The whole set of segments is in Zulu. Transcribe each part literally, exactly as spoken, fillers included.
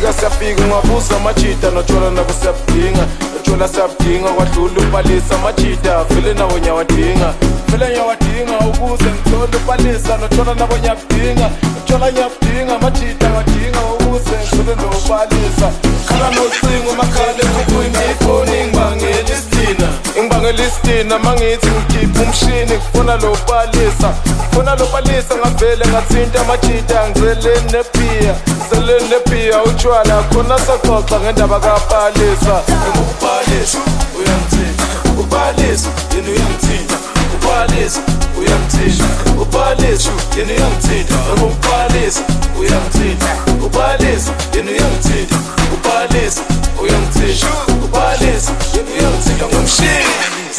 masifika siyafika ungabuza amajita nothola nabo siyabudinga nothola siyabudinga kwadlula upalisa amajita vele nawo nyawadinga vele nyawadinga ukuze ngithole upalisa nothola nabo nyabudinga nothola nyabudinga amajita ngadinga ukuze ngithole nopalisa khala nocingo makhala ekhukhwini ifoni ngibangela isitina ngibangela isitina mangithi ngikhipha umshini ngifuna lo palisa ngifuna lo palisa ngavele ngathinta amajita ngizeleni nepiya seleni nepiya utshwala khona saxoxa ngendaba kapalisa ngikupalisa uyangithinta upalisa yena uyangithinta upalisa uyangithinta upalisa yena uyangithinta ngikupalisa uyangithinta upalisa yena uyangithinta upalisa uyangithinta upalisa yena uyangithinta ngomshini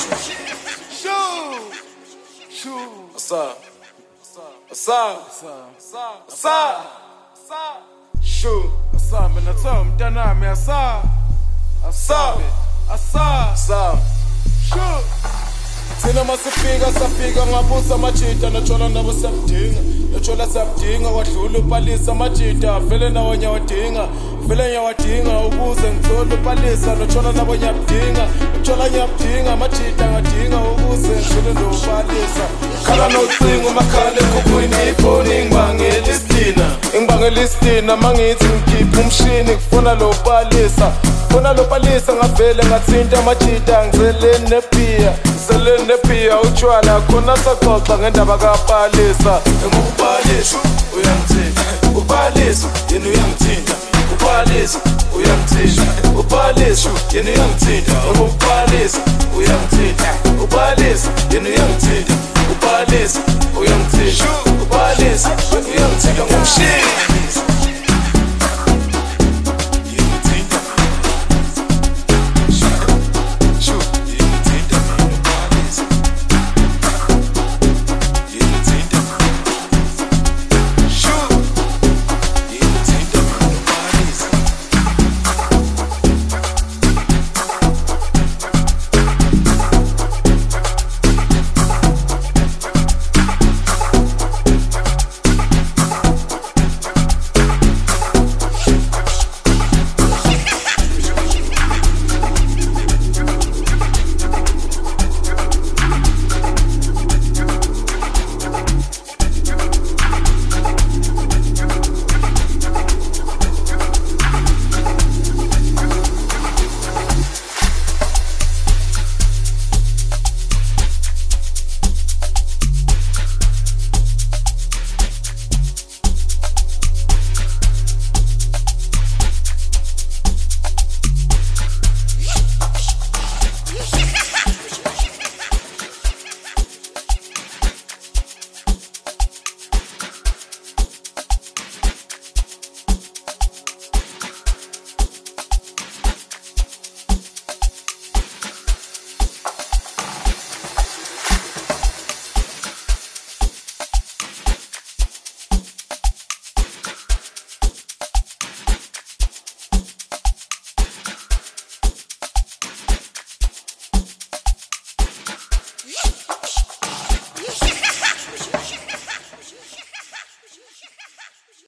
Asa, asa, asa, asa, asa, shoo, asa, mina tsawo mntanami asa, asa, asa, asa, shoo. Thina masifika safika ngabuza amajita nothola nabo siyabudinga nothola siyabudinga kwadlula upalisa amajita vele nawo nyawadinga vele nyawadinga ukuze ngithole upalisa nothola nabo nyabudinga nothola nyabudinga amajita ngadinga ukuze ngithole nopalisa khala nocingo makhala ekhukhwini ifoni ngibangela isitina ngibangela isitina mangithi ngikhipha umshini ngifuna lo palisa ngifuna lo palisa ngavele ngathinta amajita ngizeleni nepiya seleni nepiya utshwala khona saxoxa ngendaba kapalisa ngikupalisa uyangithinta upalisa yena uyangithinta upalisa uyangithinta upalisa yena uyangithinta ngikupalisa uyangithinta upalisa yena uyangithinta upalisa uyangithinta upalisa uyangithinta ngomshini